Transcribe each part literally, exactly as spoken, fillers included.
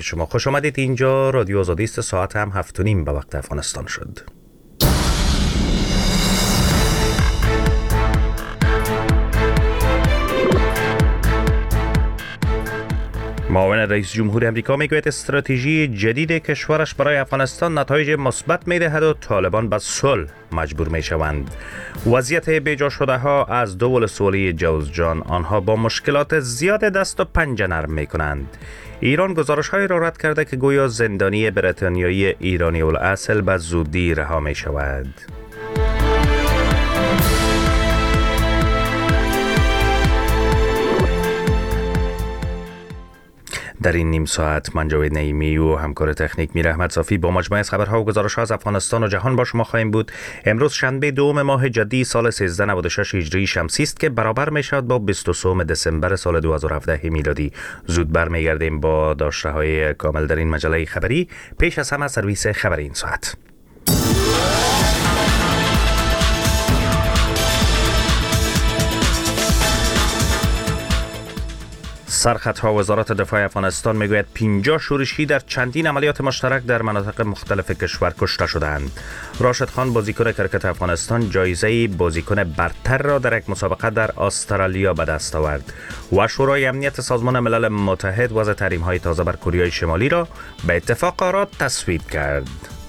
شما خوش آمدید. اینجا رادیو آزادی است. ساعت هم هفت و نیم به وقت افغانستان شد. معاون رئیس جمهور امریکا میگوید استراتژی جدید کشورش برای افغانستان نتایج مثبت میدهد و طالبان به صلح مجبور میشوند. وضعیت بیجا شده ها از دو ولسوالی جوزجان، آنها با مشکلات زیاد دست و پنجه نرم میکنند. ایران گزارش های را رد کرده که گویا زندانی بریتانیایی ایرانی الاصل به زودی رها می شود. در این نیم ساعت من جاوید نعیمی و همکار تکنیک میر احمد صافی با مجموعه از خبرها و گزارش‌ها از افغانستان و جهان با شما خواهیم بود. امروز شنبه دوم ماه جدی سال سیزده نود و شش هجری شمسی است که برابر می‌شود با بیست و سه دسامبر سال دو هزار و هفده میلادی. زود برمیگردیم با داشته‌های کامل در این مجله خبری. پیش از همه سرویس خبری این ساعت. سرخطها وزارت دفاع افغانستان میگوید پنجاه شورشی در چندین عملیات مشترک در مناطق مختلف کشور کشته شدند. راشد خان بازیکن کرکت افغانستان جایزه بازیکن برتر را در یک مسابقه در استرالیا به دست آورد و شورای امنیت سازمان ملل متحد وضع تحریم‌های تازه بر کره شمالی را به اتفاق آرا تصویب کرد.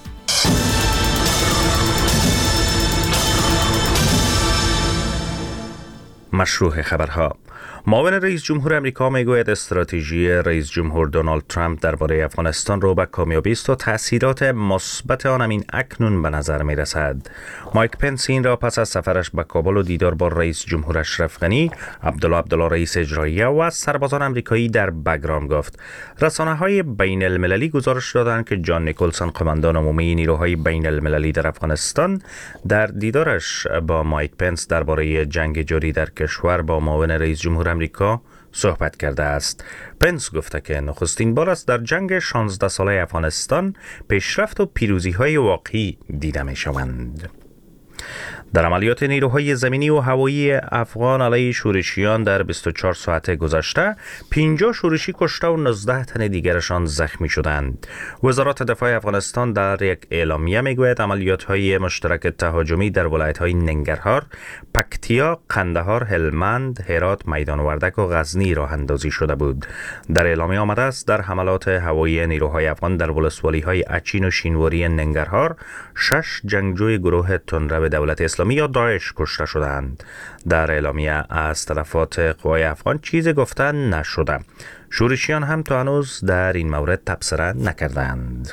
مشروع خبرها. معاون رئیس جمهور امریکا میگوید استراتژی رئیس جمهور دونالد ترامپ درباره افغانستان رو به کامیابی است و تأثیرات مثبت آن همین اکنون به نظر می رسد. مایک پنس این را پس از سفرش به کابل و دیدار با رئیس جمهور اشرف غنی، عبدالله عبدالله رئیس اجراییه و سربازان امریکایی در بگرام گفت. رسانه‌های بین المللی گزارش دادند که جان نیکلسون قماندان عمومی نیروهای بین المللی در افغانستان در دیدارش با مایک پنس درباره جنگ جاری در کشور با معاون رئیس جمهور امریکا صحبت کرده است. پنس گفته که نخستین بار است در جنگ شانزده ساله افغانستان پیشرفت و پیروزی‌های واقعی دیده می‌شوند. در عملیات نیروهای زمینی و هوایی افغان علیه شورشیان در بیست و چهار ساعت گذشته پنجاه شورشی کشته و نوزده تن دیگرشان زخمی شدند. وزارت دفاع افغانستان در یک اعلامیه میگوید عملیات‌های مشترک تهاجمی در ولایت‌های ننگرهار، پکتیا، قندهار، هلمند، هرات، میدان وردک و غزنی راه اندازی شده بود. در اعلامیه آمده است در حملات هوایی نیروهای افغان در ولسوالی‌های اچین و شینواری ننگرهار شش جنگجوی گروه تندرو دولت اسلامی یا داعش کشته شدند. در اعلامیه از تلفات قوای افغان چیزی گفته نشده. شورشیان هم تا هنوز در این مورد تبصره نکردند.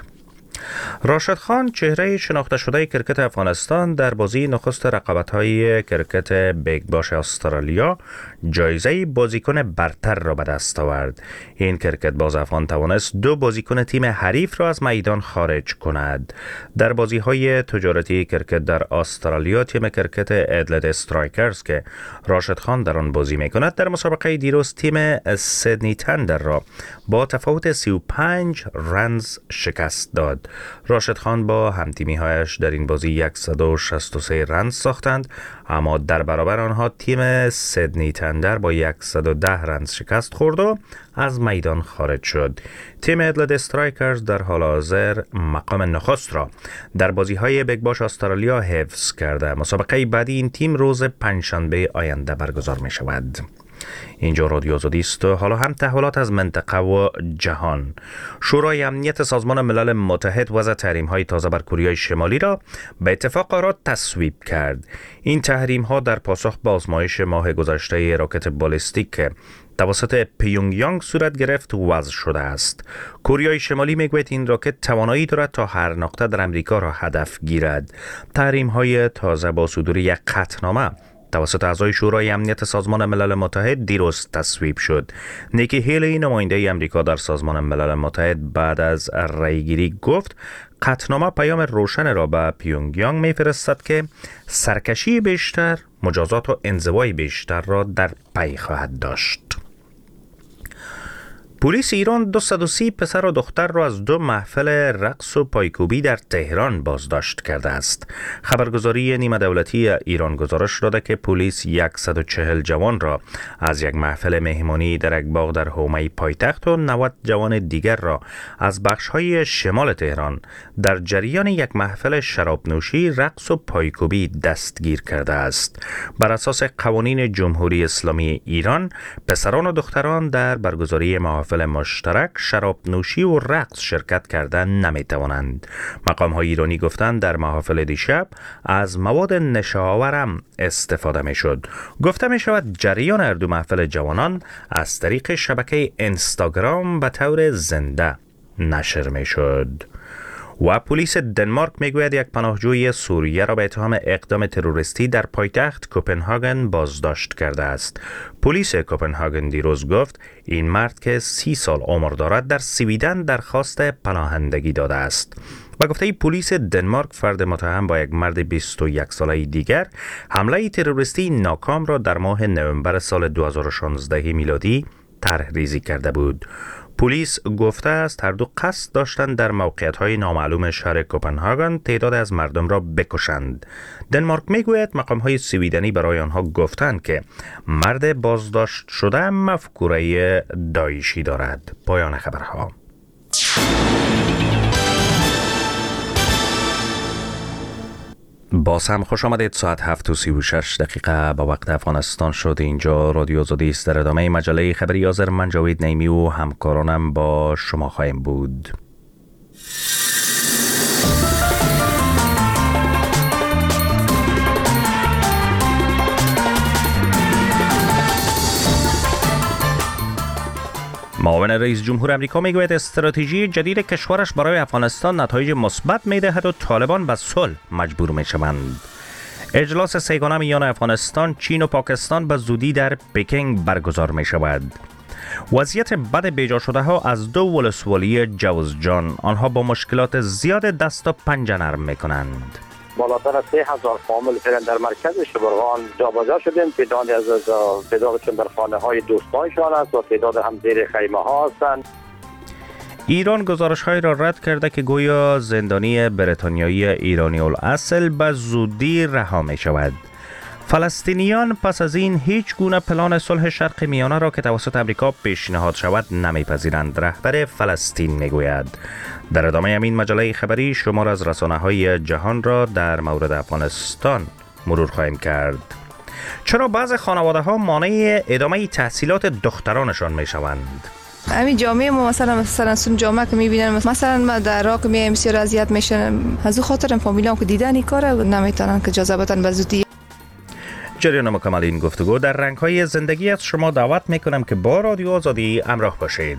راشد خان چهره شناخته شده کرکت افغانستان در بازی نخست رقابت‌های کرکت بیگ باش استرالیا جایزه بازیکن برتر را به دست آورد. این کرکت باز افغان توانست دو بازیکن تیم حریف را از میدان خارج کند. در بازی‌های تجارتی کرکت در استرالیا تیم کرکت ادلد استرایکرز که راشد خان در آن بازی می‌کند در مسابقه دیروز تیم سیدنی تندر را با تفاوت سی و پنج رنز شکست داد. راشد خان با همتیمی‌هایش در این بازی صد و شصت و سه رنز ساختند، اما در برابر آنها تیم سیدنی تندر با صد و ده رنز شکست خورد و از میدان خارج شد. تیم ادلد استرایکرز در حال حاضر مقام نخست را در بازی‌های بیگ باش استرالیا حفظ کرده. مسابقه بعدی این تیم روز پنجشنبه آینده برگزار می شود. اینجا رادیو آزادی است و حالا هم تحولات از منطقه و جهان. شورای امنیت سازمان ملل متحد وضع تحریم‌های تازه بر کره شمالی را به اتفاق آرا تصویب کرد. این تحریم‌ها در پاسخ به آزمایش ماه گذشته راکت بالستیک که توسط پیونگ یانگ صورت گرفت وضع شده است. کره شمالی میگوید این راکت توانایی دارد تا هر نقطه در امریکا را هدف گیرد. تحریم‌های تازه با صدور یک قطعنامه توسط اعضای شورای امنیت سازمان ملل متحد دیروز تصویب شد. نیکی هیلی نماینده امریکا در سازمان ملل متحد بعد از رأیگیری گفت قطعنامه پیام روشن را به پیونگ یانگ میفرستد که سرکشی بیشتر، مجازات و انزوای بیشتر را در پی خواهد داشت. پلیس ایران دویست و سی پسر و دختر را از دو محفل رقص و پایکوبی در تهران بازداشت کرده است. خبرگزاری نیمه دولتی ایران گزارش داده که پلیس صد و چهل جوان را از یک محفل مهمانی در یک باغ در حومه پایتخت و نود جوان دیگر را از بخش‌های شمال تهران در جریان یک محفل شراب نوشی، رقص و پایکوبی دستگیر کرده است. بر اساس قوانین جمهوری اسلامی ایران، پسران و دختران در برگزاری محافل مشترک شراب نوشی و رقص شرکت کردن نمی توانند. مقام های ایرانی گفتند در محافل دیشب از مواد نشه‌آورم استفاده می شد. گفته می شود جریان هر دو محفل جوانان از طریق شبکه اینستاگرام به طور زنده نشر می شد. و پلیس دنمارک میگوید یک پناهجوی سوریه را به اتهام اقدام تروریستی در پایتخت کوپنهاگن بازداشت کرده است. پلیس کوپنهاگن دیروز گفت این مرد که سی سال عمر دارد در سویدن درخواست پناهندگی داده است. و گفته پلیس دنمارک فرد متهم با یک مرد بیست و یک ساله دیگر حمله تروریستی ناکام را در ماه نوامبر سال دو هزار و شانزده میلادی طرح ریزی کرده بود. پلیس گفته است هر دو قصد داشتند در موقعیت‌های نامعلوم شهر کوپنهاگن تعداد از مردم را بکشند. دنمارک میگوید مقام‌های سویدنی برای آنها گفتند که مرد بازداشت شده مفکوره داعشی دارد. پایان خبرها. باز هم خوش آمدید. ساعت هفت و سی و شش دقیقه با وقت افغانستان شد. اینجا رادیو آزادی است. در ادامه مجله خبری حاضر من جاوید نیمی و همکارانم با شما خواهیم بود. معاون رئیس جمهور امریکا میگوید استراتژی جدید کشورش برای افغانستان نتایج مثبت میدهد و طالبان به صلح مجبور میشوند. اجلاس سه‌گانه میان افغانستان، چین و پاکستان به زودی در پکینگ برگزار می شود. وضعیت بد بیجا شده ها از دو ولسوالی جوزجان، آنها با مشکلات زیاد دست و پنجه نرم می کنند. بالاتر از سه هزار فامیل فعلا در مرکز شبرغان جابجا شدیم. تعدادی از تعدادشون در خانه های دوستانشان است و تعداد هم زیر خیمه ها هستند. ایران گزارش های را رد کرده که گویا زندانی بریتانیایی ایرانی الاصل به زودی رها می شود. فلسطینیان پس از این هیچ گونه پلان صلح شرق میانه را که توسط امریکا پیشنهاد شود نمیپذیرند. رهبر فلسطین میگوید. در ادامه همین مجله خبری شمار از رسانه های جهان را در مورد افغانستان مرور خواهیم کرد. چرا بعض خانواده ها مانع ادامه تحصیلات دخترانشان می شوند؟ همین جامعه ما مثلا مثلا سون جامعه که میبینن مثلا ما در راک می بسیار اذیت میشن، از او خاطر فامیلام که دیدن این کارو نمیتونن که اجازه بدن به زودی. جریان مکمل این گفتگو در رنگ‌های زندگی از شما دعوت میکنم که با رادیو آزادی همراه باشید.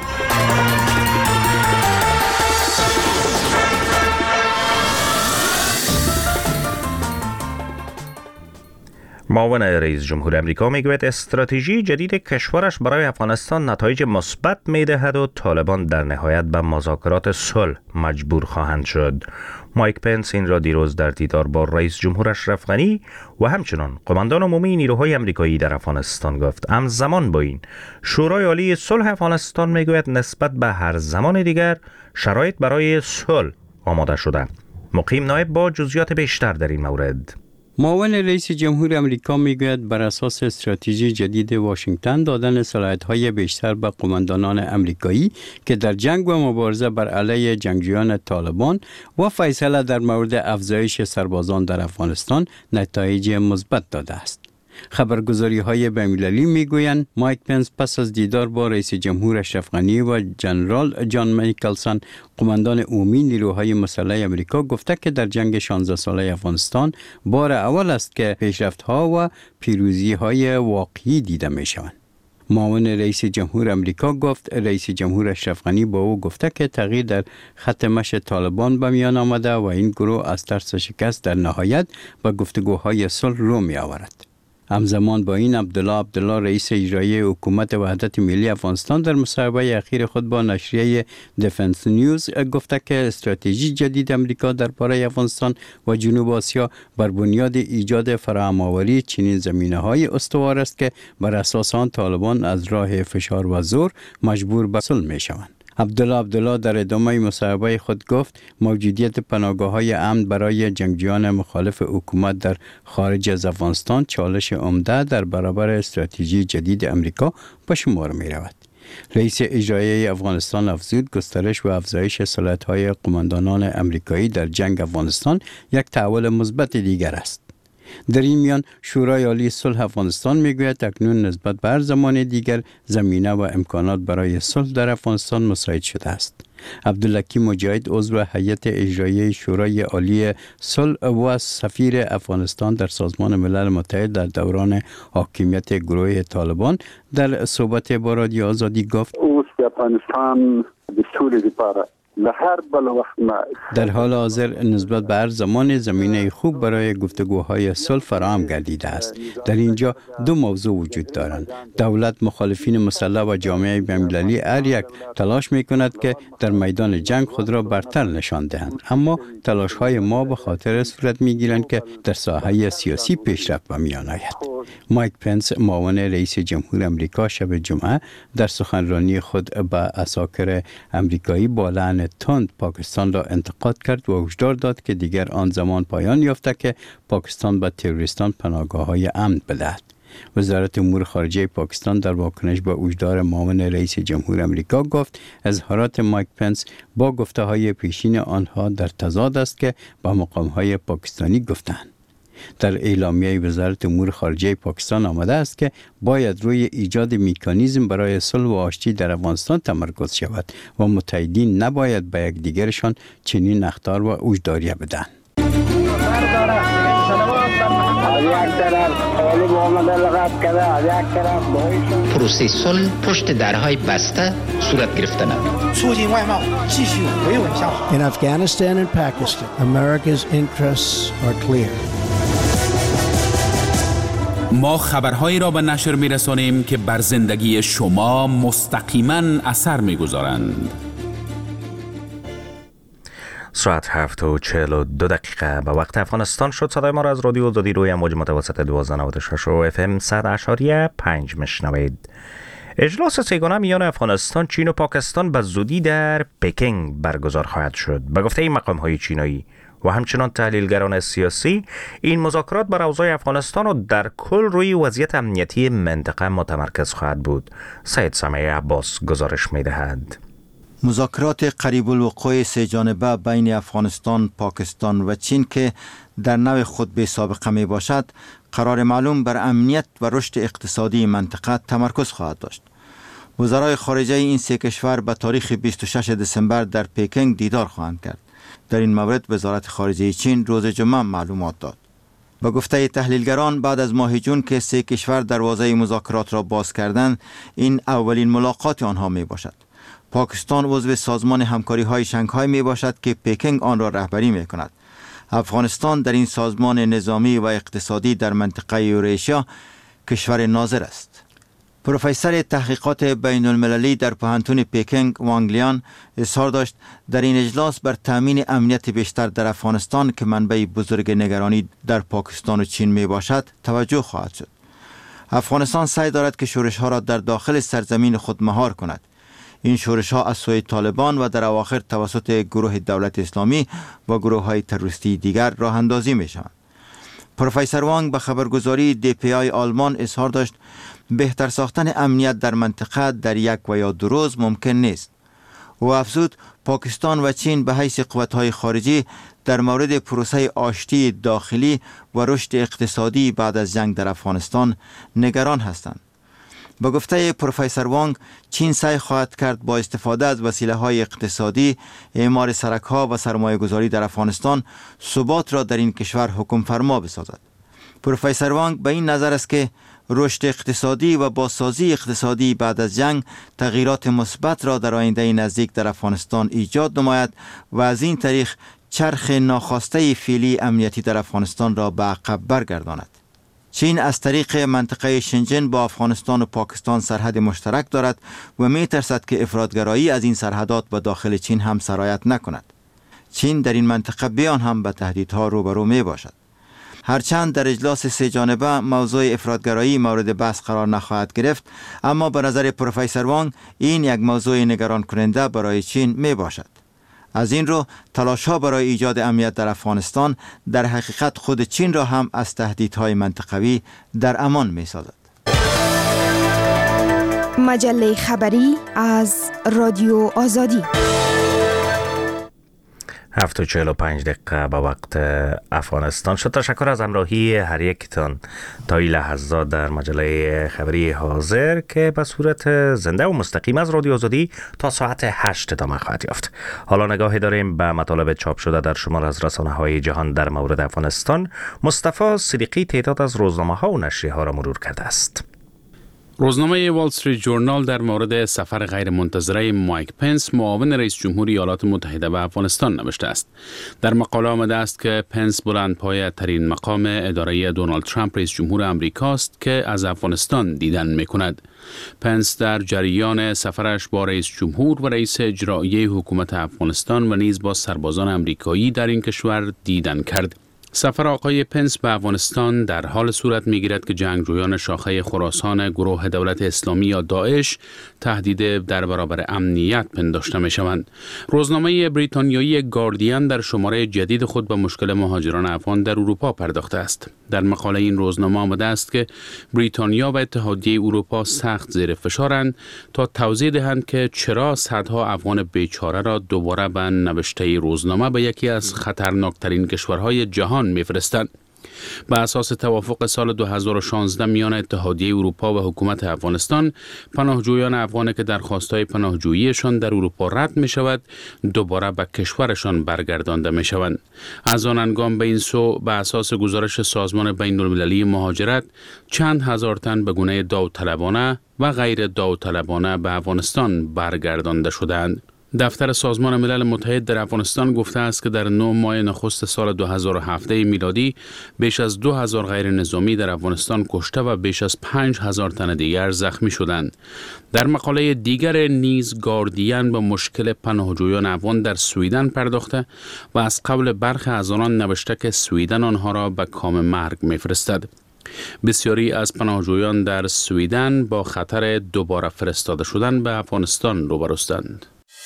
معاون رئیس جمهور امریکا میگوید استراتژی جدید کشورش برای افغانستان نتایج مثبت میدهد و طالبان در نهایت به مذاکرات صلح مجبور خواهند شد. مایک پنس این را دیروز در دیدار با رئیس جمهور اشرف غنی و همچنان قماندان عمومی نیروهای امریکایی در افغانستان گفت. همزمان با این شورای عالی صلح افغانستان میگوید نسبت به هر زمان دیگر شرایط برای صلح آماده شده. مقیم نایب با جزئیات بیشتر در این مورد. معاون رئیس جمهور امریکا میگوید بر اساس استراتژی جدید واشنگتن دادن صلاحیت‌های بیشتر به قماندانان امریکایی که در جنگ و مبارزه بر علیه جنگجویان طالبان و فیصله در مورد افزایش سربازان در افغانستان نتایج مثبت داده است. خبرگزاری های بین‌المللی میگویند مایک پنس پس از دیدار با رئیس جمهور اشرف غنی و جنرال جان میکلسن قماندان عمومی نیروهای مسلح امریکا گفته که در جنگ شانزده ساله افغانستان بار اول است که پیشرفت‌ها و پیروزی‌های واقعی دیده می‌شوند. معاون رئیس جمهور امریکا گفت رئیس جمهور اشرف غنی با او گفته که تغییر در خط مشی طالبان به میان آمده و این گروه از ترس شکست در نهایت به گفتگوهای صلح رو می آورد. همزمان با این عبدالله عبدالله رئیس اجرایی حکومت وحدت ملی افغانستان در مصاحبه اخیر خود با نشریه دیفنس نیوز گفته که استراتژی جدید امریکا درباره افغانستان و جنوب آسیا بر بنیاد ایجاد فراهم‌آوری چنین زمینه‌های استوار است که بر اساس آن طالبان از راه فشار و زور مجبور به صلح می‌شوند. عبدالله عبدالله در ادامه مصاحبه خود گفت موجودیت پناهگاه‌های امن برای جنگجویان مخالف حکومت در خارج از افغانستان چالش عمده در برابر استراتژی جدید امریکا به شمار می رود. رئیس اجرایی افغانستان افزود گسترش و افزایش صلاحیت‌های قماندانان امریکایی در جنگ افغانستان یک تحول مثبت دیگر است. در این میان شورای عالی صلح افغانستان میگوید اکنون نسبت به هر زمان دیگر زمینه و امکانات برای صلح در افغانستان مساعد شده است. عبداللکی مجاهد عضو هیئت اجرایی شورای عالی صلح و سفیر افغانستان در سازمان ملل متحد در دوران حاکمیت گروه طالبان در صحبت با رادیو آزادی گفت اوس افغانستان د سولې لپاره در حال حاضر نسبت به هر زمان زمینه خوب برای گفتگوهای صلح فراهم گردیده است. در اینجا دو موضوع وجود دارند. دولت، مخالفین مسلح و جامعه بین‌المللی هر یک تلاش می کند که در میدان جنگ خود را برتر نشان دهند، اما تلاش های ما به خاطر صورت می گیرند که در ساحه سیاسی پیشرفت به میان آید. مایک پنس معاون رئیس جمهور امریکا شب جمعه در سخنرانی خود به عساکر امریکایی با لعن تند پاکستان را انتقاد کرد و هشدار داد که دیگر آن زمان پایان یافته که پاکستان به تروریستان پناهگاه‌های امن بدهد. وزارت امور خارجه پاکستان در واکنش به هشدار معاون رئیس جمهور امریکا گفت اظهارات مایک پنس با گفته‌های پیشین آنها در تضاد است که به مقام‌های پاکستانی گفتند. در اعلامیه وزارت امور خارجه پاکستان آمده است که باید روی ایجاد مکانیزم برای صلح و آشتی در افغانستان تمرکز شود و متحدین نباید به یکدیگرشان چنین اخطار و هشداریه بدهند. پروسه صلح پشت درهای بسته صورت گرفتن. In Afghanistan and Pakistan, America's interests are clear. ما خبرهایی را به نشر می‌رسانیم که بر زندگی شما مستقیما اثر می‌گذارند. ساعت هفت و چهل و دو دقیقه به وقت افغانستان شد. صدای ما را از رادیو آزادی روی امواج متوسط دوازده نود و شش و اف ام صد اشاریه پنج میشنوید. اجلاس سه‌گانه میان افغانستان، چین و پاکستان به زودی در پکینگ برگزار خواهد شد. به گفته این مقام‌های چینایی و همچنان تحلیلگران سیاسی، این مذاکرات بر اوضاع افغانستان و در کل روی وضعیت امنیتی منطقه متمرکز خواهد بود. سید سمیع عباس گزارش می‌دهد. مذاکرات قریب الوقوع سه جانبه بین افغانستان، پاکستان و چین که در نوع خود به سابقه می باشد، قرار معلوم بر امنیت و رشد اقتصادی منطقه تمرکز خواهد داشت. وزرای خارجه این سه کشور به تاریخ بیست و شش دسامبر در پکینگ دیدار خواهند کرد. در این مورد وزارت خارجه چین روز جمعه معلومات داد. به گفته تحلیلگران بعد از ماه جون که سه کشور دروازه مذاکرات را باز کردند، این اولین ملاقات آنها می باشد. پاکستان عضو سازمان همکاری های شنگهای می باشد که پکینگ آن را رهبری می کند. افغانستان در این سازمان نظامی و اقتصادی در منطقه یوراسیا کشور ناظر است. پروفسور تحقیقات بین المللی در پوهنتون پکینگ وانگ لیان اظهار داشت در این اجلاس بر تامین امنیت بیشتر در افغانستان که منبع بزرگ نگرانی در پاکستان و چین می باشد توجه خواهد شد. افغانستان سعی دارد که شورش ها را در داخل سرزمین خود مهار کند. این شورش ها از سوی طالبان و در اواخر توسط گروه دولت اسلامی و گروه های تروریستی دیگر راه اندازی می شوند. پروفسور وانگ به خبرگزاری دی پی آی آلمان اظهار داشت بهتر ساختن امنیت در منطقه در یک و یا دو روز ممکن نیست. و افزود پاکستان و چین به حیث قوت‌های خارجی در مورد پروسه آشتی داخلی و رشد اقتصادی بعد از جنگ در افغانستان نگران هستند. با گفته پروفسور وانگ، چین سعی خواهد کرد با استفاده از وسیله‌های اقتصادی، اعمار سرک‌ها و سرمایه‌گذاری در افغانستان ثبات را در این کشور حکم فرما بسازد. پروفسور وانگ به این نظر است که رشد اقتصادی و بازسازی اقتصادی بعد از جنگ تغییرات مثبت را در آینده نزدیک در افغانستان ایجاد نماید و از این طریق چرخ ناخواسته فعلی امنیتی در افغانستان را به عقب برگرداند. چین از طریق منطقه شنجن با افغانستان و پاکستان سرحد مشترک دارد و می ترسد که افراطگرایی از این سرحدات به داخل چین هم سرایت نکند. چین در این منطقه بیان هم به تهدیدها روبرو می باشد. هرچند در اجلاس سه جانبه موضوع افراطگرایی مورد بحث قرار نخواهد گرفت، اما به نظر پروفسور وانگ این یک موضوع نگران کننده برای چین می باشد. از این رو تلاش‌ها برای ایجاد امنیت در افغانستان در حقیقت خود چین را هم از تهدیدهای منطقوی در امان می سازد. مجله خبری از رادیو آزادی. هفت و چهل و پنج دقیقه به وقت افغانستان شد. تشکر از همراهی هر یکتان تا این لحظات در مجله خبری حاضر که به صورت زنده و مستقیم از رادیو آزادی تا ساعت هشت ادامه خواهد یافت. حالا نگاهی داریم به مطالب چاپ شده در شمار از رسانه‌های جهان در مورد افغانستان. مصطفی صدیقی تعداد از روزنامه‌ها و نشریه‌ها را مرور کرده است. روزنامه وال استریت جورنال در مورد سفر غیرمنتظره مایک پنس معاون رئیس جمهور ایالات متحده به افغانستان نوشته است. در مقاله آمده است که پنس بلندپایه ترین مقام اداره دونالد ترامپ رئیس جمهور آمریکا است که از افغانستان دیدن می‌کند. پنس در جریان سفرش با رئیس جمهور و رئیس اجرایی حکومت افغانستان و نیز با سربازان آمریکایی در این کشور دیدن کرد. سفر آقای پنس به افغانستان در حال صورت می‌گیرد که جنگجویان شاخه خراسان گروه دولت اسلامی یا داعش تهدید در برابر امنیت پنداشته می‌شوند. روزنامه بریتانیایی گاردین در شماره جدید خود به مشکل مهاجران افغان در اروپا پرداخته است. در مقاله این روزنامه آمده است که بریتانیا و اتحادیه اروپا سخت زیر فشارند تا توضیح دهند که چرا صدها افغان بیچاره را دوباره به نوشته روزنامه به یکی از خطرناکترین کشورهای جهان می‌فرستند. به اساس توافق سال دو هزار و شانزده میان اتحادیه اروپا و حکومت افغانستان، پناهجویان افغان که درخواست‌های پناهجوییشان در اروپا رد می‌شود، دوباره به کشورشان برگردانده می‌شوند. از آن هنگام به این سو به اساس گزارش سازمان بین‌المللی مهاجرت، چند هزار تن به گونه داوطلبانه و غیر داوطلبانه به افغانستان برگردانده شدند. دفتر سازمان ملل متحد در افغانستان گفته است که در نه ماه نخست سال دو هزار و هفت میلادی بیش از دو هزار غیر نظامی در افغانستان کشته و بیش از پنج هزار تن دیگر زخمی شدند. در مقاله دیگر نیز گاردین به مشکل پناهجویان افغان در سویدن پرداخته و از قول برخی از آنان نوشته که سویدن آنها را به کام مرگ می‌فرستد. بسیاری از پناهجویان در سویدن با خطر دوباره فرستاده شدن به افغانستان روبروستند.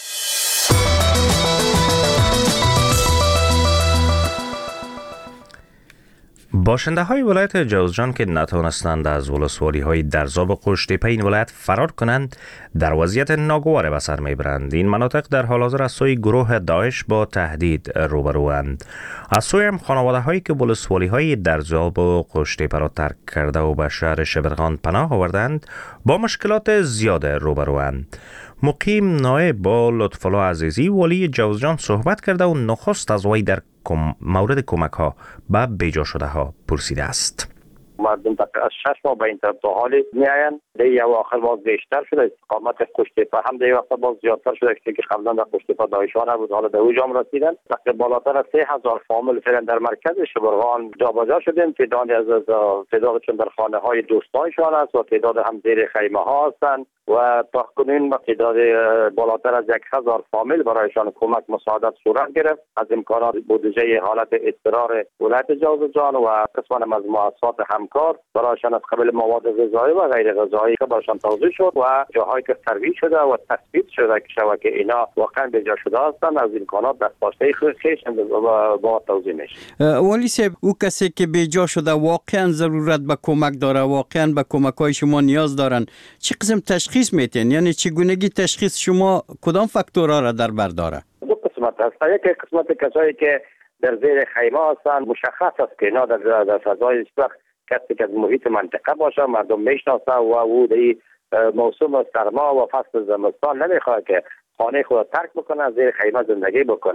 باشنده های ولایت جوزجان که نتوانستند از ولسوالی های درزاب و قشتیپه این ولایت فرار کنند در وضعیت ناگوار به سر میبرند. این مناطق در حال حاضر از سوی گروه داعش با تهدید روبروند. از سوی هم خانواده هایی که ولسوالی های درزاب و قشتیپه را ترک کرده و به شهر شبرغان پناه آوردند با مشکلات زیاد روبروند. مقیم نایب با لطفالله عزیزی والی جوزجان صحبت کرده و نخست از وی در مورد کمک ها به بیجا شده ها پرسیده است. مردم از شش ماه به این طرف تا حالی میاین در یه آخر باز بیشتر شده. استقامت قشتیپه هم در یه وقت باز زیادتر شده که قبلا در قشتیپه داعشانه بود، حالا در اوجام رسیدن. تقریبا بالاتر از سه هزار فامیل فعلا در مرکز شبرغان جابجا شدیم. تعدادی از تعدادشون در خانه های دوستانشان است و تعداد هم زیر خیمه ها هستند و تا کنون با تعداد بالاتر از یک هزار فامیل برایشان کمک مساعدت صورت گرفت. از امکانات بودجه حالت اضطرار ولایت جوزجان و قسم از مؤسسات همکار برایشان از قبل مواد غذایی و غیر غذایی که برایشان توزیع شد و جاهایی که ترویج شده و تثبیت شده که شبکه اینا واقعا بجا شده هستند از امکانات دستپاچه خودش با توزیع میشه. ولی صاحب، او کسی که بجا شده واقعا ضرورت به کمک داره، واقعا به کمک‌های شما نیاز دارن، چه قسم تشخیص میتین؟ یعنی چگونگی تشخیص شما کدام فاکتورها را در بر داره؟ دو قسمت هست. یک قسمت کسایی که در زیر خیمه هستند مشخص است که اینا در در فضای وقت کسی که از محیط منطقه باشه، مردم میشناسه و او در موسم سرما و فصل زمستان نمیخواد که خانه خود ترک بکنه، زیر خیمه زندگی بکنه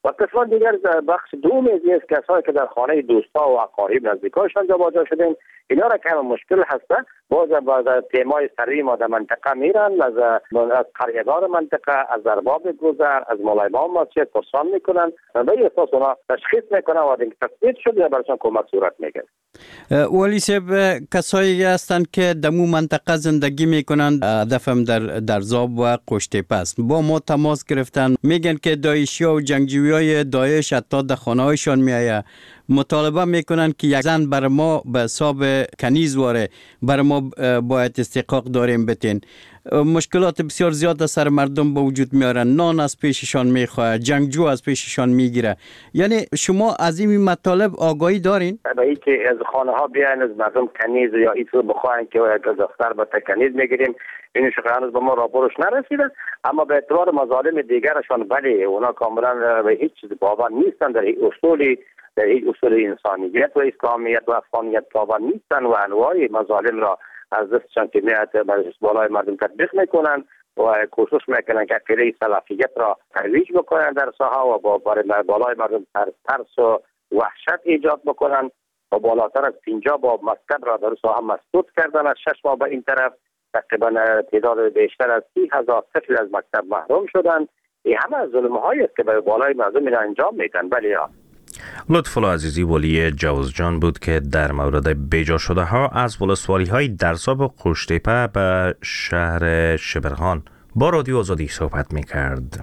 و قسمت دیگر بخش دوم است کسایی که در خانه دوستا و اقارب نزدیکاشان جابجا شدن، اینا را کم مشکل هسته. باز باز تیمای سری ما در منطقه میرن، از از قریه‌دار منطقه، از ارباب گذر، از مولای امام مسجد پرسان میکنن و به اساس اونا تشخیص میکنن و اینکه تثبیت شد یا براشون کمک صورت میگیره. ولی صاحب کسایی هستند که در مو منطقه زندگی میکنند، هدفم در درزاب و قشتیپه است، با ما تماس گرفتن، میگن که داعشی و جنگجویای داعش حتی در خانه هایشان میآید، مطالبه میکنن که یک زن بر ما به حساب کنیز واره، بر ما باید استحقاق داریم بتین. مشکلات بسیار زیاد سر مردم به وجود میارن، نان از پیششان میخواه، جنگجو از پیششان میگیره. یعنی شما از این مطالب آگاهی دارین؟ به این که از خانه ها بیاین از مردم کنیز یا ایتو بخواین که از دختر به کنیز میگیریم، این شکل هنوز به ما راپورش نرسیده. اما به اعتبار مظالم دیگرشان بله، اونا کاملا به هیچ چیز باور نیستن، در این اصولی در این اصول انسانیت و اسلامیت و افغانیت باور نیستن و انواع مظالم را از دستشان که میاد بالای مردم تطبیق میکنن و کوشش میکنن که عقیده سلفیت را ترویج بکنن در ساحه و با بالای مردم ترس و وحشت ایجاد بکنن و بالاتر از پنجاه باب مکتب را در ساحه مسدود کردن. از شش ماه به این طرف تقریبا تعداد بیشتر از سی هزار طفل از مکتب محروم شدن. این همه ظلم هایی است که به بالای مردم این انجام میدن. بله. لطفالله عزیزی ولی جوزجان بود که در مورد بیجا شده ها از ولسوالی های درزاب و قشتیپه به شهر شبرغان با رادیو آزادی صحبت می کرد.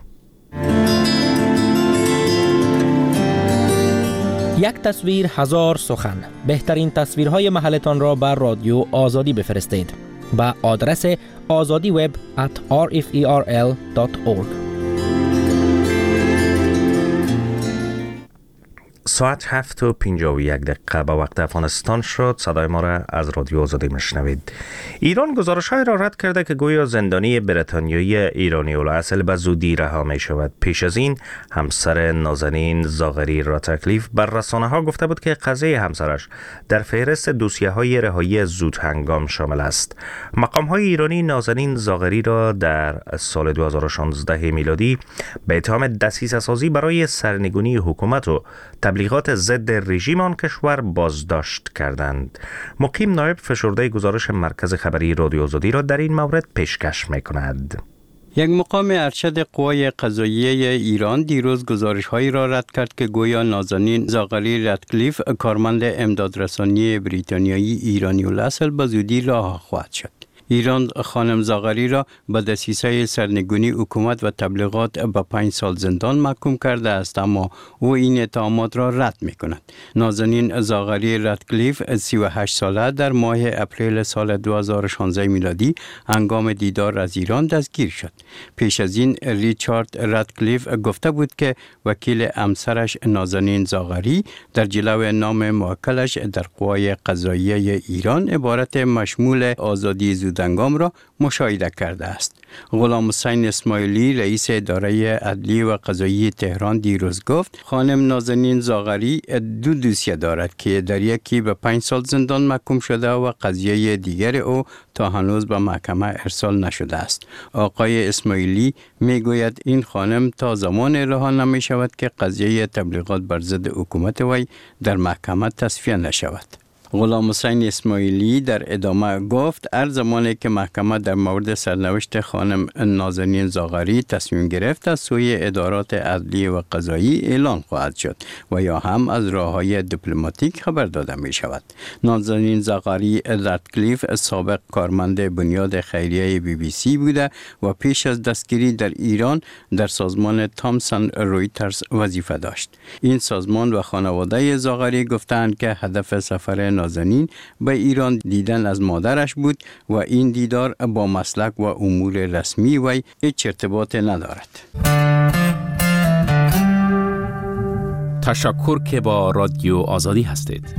یک تصویر هزار سخن. بهترین تصویرهای محلتان را بر رادیو آزادی بفرستید با آدرس آزادی وب ات آر اف ای آر ال دات اورگ. ساعت هفت و پنجاه و یک دقیقه به وقت افغانستان شد. صدای ما را از رادیو آزادی مشنوید. ایران گزارش‌های را رد کرده که گویا زندانی بریتانیایی ایرانی الاصل به زودی رها می شود. پیش از این همسر نازنین زاغری راتکلیف بر رسانه‌ها گفته بود که قضیه همسرش در فهرست دوسیه‌های رهایی زود هنگام شامل است. مقام‌های ایرانی نازنین زاغری را در سال دو هزار و شانزده میلادی به اتهام دسیسه‌سازی برای سرنگونی حکومت و تبلیغات ضد رژیم آن کشور بازداشت کردند. مقیم نایب فشرده گزارش مرکز خبری رادیو آزادی را در این مورد پیشکش می‌کند. یک مقام ارشد قوای قضاییه ایران دیروز گزارش‌هایی را رد کرد که گویا نازنین زاغری راتکلیف کارمند امدادرسانی بریتانیایی ایرانی الاصل به زودی رها خواهد شد. ایران خانم زاغری را به دسیسه سرنگونی حکومت و تبلیغات به پنج سال زندان محکوم کرده است، اما او این اتهامات را رد می کند. نازنین زاغری راتکلیف سی و هشت ساله در ماه اپریل سال دو هزار و شانزده میلادی هنگام دیدار از ایران دستگیر شد. پیش از این ریچارد راتکلیف گفته بود که وکیل همسرش نازنین زاغری در جلو نام موکلش در قوای قضاییه ایران عبارت مشمول آزادی زودهنگام را مشاهده کرده است. غلام حسین اسماعیلی رئیس اداره عدلی و قضایی تهران دیروز گفت خانم نازنین زاغری دو دوسیه دارد که در یکی به پنج سال زندان محکوم شده و قضیه دیگر او تا هنوز به محکمه ارسال نشده است. آقای اسماعیلی میگوید این خانم تا زمان رها نمی شود که قضیه تبلیغات بر ضد حکومت وی در محکمه تصفیه نشود. غلام حسین اسماعیلی در ادامه گفت هر زمانی که محکمه در مورد سرنوشت خانم نازنین زاغری تصمیم گرفت از سوی ادارات عدلی و قضایی اعلان خواهد شد و یا هم از راه‌های دیپلماتیک خبر داده می شود. نازنین زاغری راتکلیف سابق کارمند بنیاد خیریه بی بی سی بوده و پیش از دستگیری در ایران در سازمان تامسون رویترز وظیفه داشت. این سازمان و خانواده زاغری گفتند که هدف سفر نازنین به ایران دیدن از مادرش بود و این دیدار با مسلک و امور رسمی وی هیچ ارتباط ندارد. تشکر که با رادیو آزادی هستید.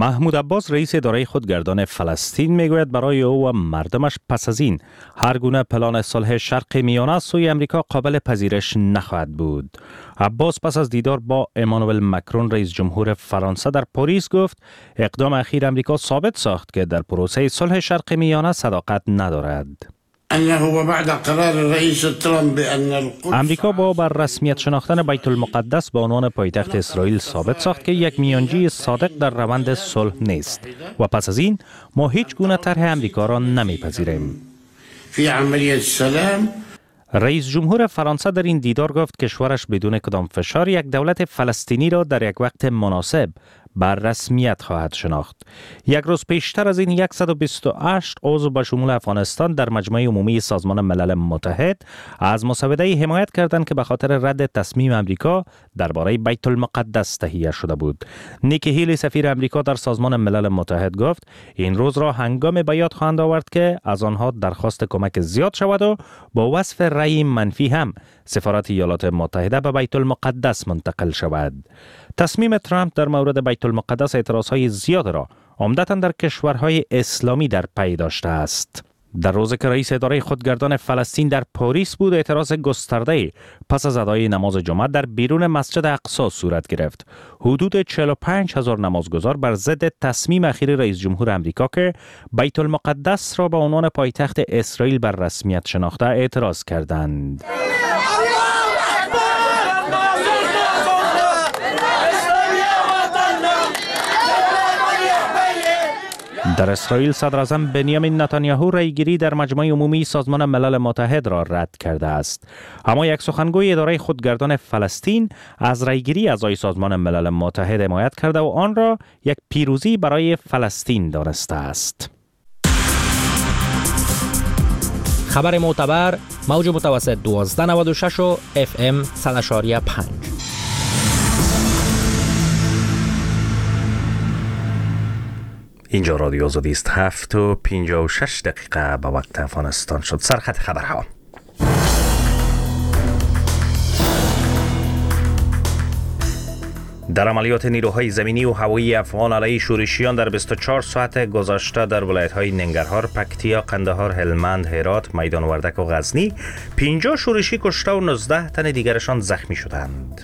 محمود عباس رئیس اداره خودگردان فلسطین میگوید برای او و مردمش پس از این هر گونه پلان صلح شرق میانه از سوی امریکا قابل پذیرش نخواهد بود. عباس پس از دیدار با امانوئل مکرون رئیس جمهور فرانسه در پاریس گفت اقدام اخیر امریکا ثابت ساخت که در پروسه صلح شرق میانه صداقت ندارد. امریکا با بر رسمیت شناختن بیت المقدس به عنوان پایتخت اسرائیل ثابت ساخت که یک میانجی صادق در روند صلح نیست و پس از این ما هیچ گونه طرح امریکا را نمیپذیریم. فی عملیه السلام رئیس جمهور فرانسه در این دیدار گفت کشورش بدون کدام فشار یک دولت فلسطینی را در یک وقت مناسب بر رسمیت خواهد شناخت. یک روز پیشتر از این صد و بیست و هشت عضو به شمول افغانستان در مجمع عمومی سازمان ملل متحد از مسوده حمایت کردند که به خاطر رد تصمیم امریکا درباره بیت المقدس تهیه شده بود. نیکی هیلی سفیر امریکا در سازمان ملل متحد گفت این روز را هنگام به یاد خواهند آورد که از آنها درخواست کمک زیاد شود و با وصف رأی منفی هم سفارت ایالات متحده به بیت المقدس منتقل شود. تصمیم ترامپ در مورد بیت المقدس اعتراضهای زیاد را عمدتاً در کشورهای اسلامی در پی داشته است. در روزی که رئیس اداره خودگردان فلسطین در پاریس بود اعتراض گسترده پس از ادای نماز جمعه در بیرون مسجد اقصی صورت گرفت. حدود چهل و پنج هزار نمازگزار بر ضد تصمیم اخیر رئیس جمهور امریکا که بیت المقدس را به عنوان پایتخت اسرائیل بر رسمیت شناخته اعتراض کردند. در اسرائیل صدر اعظم بنیامین نتانیاهو رأیگیری در مجمع عمومی سازمان ملل متحد را رد کرده است. اما یک سخنگوی اداره خودگردان فلسطین از رأیگیری اعضای سازمان ملل متحد حمایت کرده و آن را یک پیروزی برای فلسطین دانسته است. خبر معتبر موج متوسط دوازده نود و شش و اف ام صد و شش و پنج. اینجا رادیو آزادی است. هفت و پنجاه و شش دقیقه به وقت افغانستان شد. سرخط خبرها. در عملیات نیروهای زمینی و هوایی افغان علیه شورشیان در بیست و چهار ساعت گذشته در ولایت‌های ننگرهار، پکتیا، قندهار، هلمند، هرات، میدان وردک و غزنی پنجاه شورشی کشته و نوزده تن دیگرشان زخمی شدند.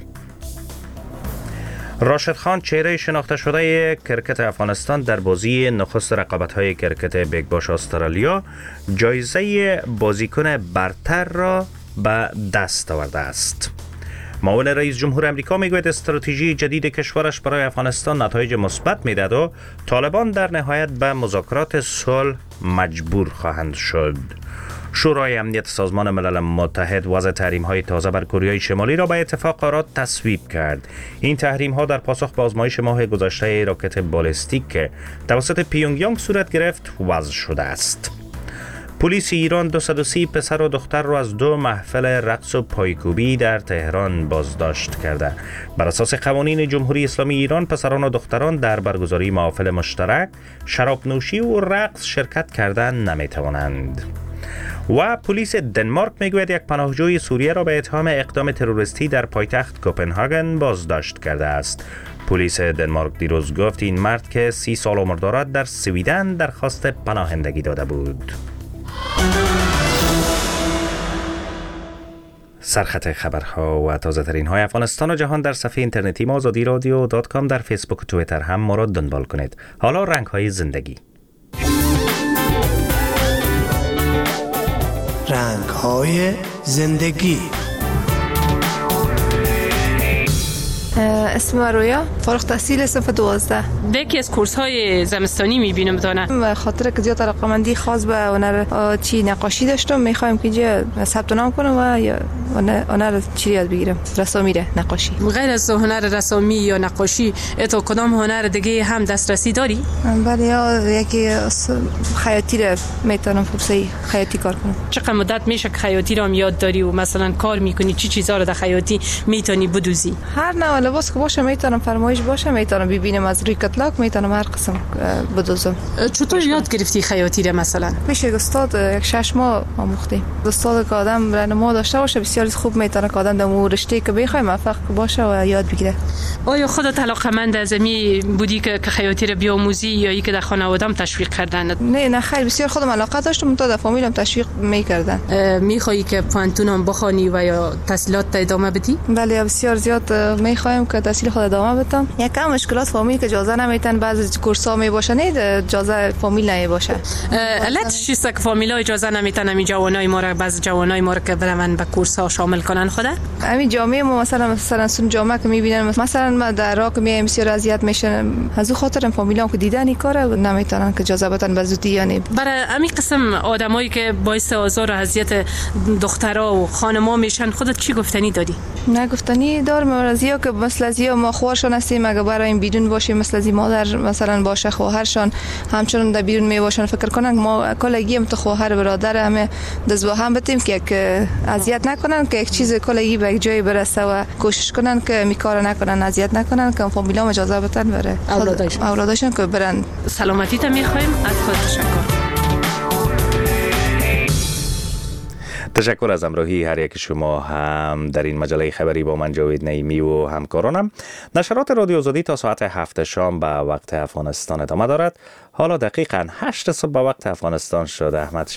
راشد خان، چهره شناخته شده کرکت افغانستان، در بازی نخست رقابت‌های کرکت بیگ باش استرالیا جایزه بازیکن برتر را به دست آورده است. معاون رئیس جمهور امریکا میگوید استراتژی جدید کشورش برای افغانستان نتایج مثبت میدهد و طالبان در نهایت به مذاکرات صلح مجبور خواهند شد. شورای امنیت سازمان ملل متحد وضع تحریم‌های تازه بر کره شمالی را به اتفاق آراد تصویب کرد. این تحریم‌ها در پاسخ به آزمایش ماه گذشته راکت بالستیک که توسط پیونگ یانگ صورت گرفت وضع شده است. پلیس ایران دویست و سی پسر و دختر را از دو محفل رقص و پایکوبی در تهران بازداشت کرده. بر اساس قوانین جمهوری اسلامی ایران پسران و دختران در برگزاری محافل مشترک، شراب نوشی و رقص شرکت کردن نمی‌توانند. و پلیس دنمارک میگوید یک پناهجوی سوریه را به اتهام اقدام تروریستی در پایتخت کوپنهاگن بازداشت کرده است. پلیس دنمارک دیروز گفت این مرد که سی سال عمر دارد در سویدن درخواست پناهندگی داده بود. سرخط خبرها و تازه ترین های افغانستان و جهان در صفحه اینترنتی ما آزادی رادیو دات کام، در فیسبوک و توییتر هم ما را دنبال کنید. حالا رنگ های زندگی. رنگ های زندگی. اسم رویا، فارغ التحصیل، صف دوازده. یکی از کورس های زمستانی میبینم دانه. و خاطر که زیاد علاقه‌مندی خاص به هنر چی نقاشی داشتم، میخوایم که اینجا ثبت نام کنم و یا هنر چی یاد بگیرم. رسامی ره نقاشی. غیر از هنر رسامی یا نقاشی، تو کدام هنر دیگه هم دسترسی داری؟ بله، یا یکی خیاطی رو میتونم فرصی خیاطی کار کنم. چقدر مدت میشه که خیاطی رو هم یاد داری و مثلا کار میکنی؟ چی چیزا رو در خیاطی میتونی بدوزی؟ هر نوع لباس که باشه میتونم، فرمایش باشه میتونم ببینم از روی کتلاک میتونم هر قسم بدوزم. چطور یاد گرفتی خیاطی رو مثلا؟ پیش استاد یک شش ماه آموختیم. استاد که آدم راهنما داشته باشه بسیار خوب میتونه که آدم در رشته که بخواد موفق باشه و یاد بگیره. آیا خودت علاقه‌مند از می بودی که خیاطی رو بیاموزی یا ای که در خانواده‌ام تشویق کردن؟ نه نه خیر، بسیار خودم علاقه داشتم، تا در فامیلم تشویق میکردن. میخوایی که پانتونم بخوانی و یا تحصیلات ادامه بدی؟ بله بسیار زیاد میخوایم که تحصیل خود ادامه بدم. یک کم مشکلات فامیل که اجازه نمیتن، بعضی کورس‌ها می باشه نه اجازه فامیل نه باشه. علت چیست که فامیل‌ها اجازه نمیتن همین جوانای ما رو، بعضی جوانای ما رو که برن به کورس‌ها شامل کنن خدا؟ همین جامعه ما مثلا مثلا سون جامعه که میبینن مثلا ما در راه که میایم بسیار اذیت میشن، از اون خاطر فامیلام که دیدن این کارو نمیتونن که اجازه بدن به زودی. یعنی برای همین قسم آدمایی که باعث آزار و اذیت دخترها و خانم‌ها میشن خودت چی گفتنی داری؟ نه گفتنی دارم ازیا که مثلا ازیا ما خوارشون هستیم، اگه برای این بیرون باشیم مثلا ازی مادر مثلا باشه خواهرشان همچنان در بیرون می باشن، فکر کنن ما کلگی هم تو خواهر برادر همه دست با هم بتیم که اذیت نکنن، که یک چیز کلگی به یک جای برسه و کوشش کنن که میکار نکنن، اذیت نکنن، که فامیلام اجازه بدن بره اولادشون اولادشون که برن. سلامتی تا میخوایم. از خود تشکر. تشکر از همراهی هر یک شما هم در این مجله خبری با من جاوید نعیمی و همکارانم. نشرات رادیو آزادی تا ساعت هفت شام به وقت افغانستان ادامه دارد. حالا دقیقاً هشت صبح به وقت افغانستان شد. احمد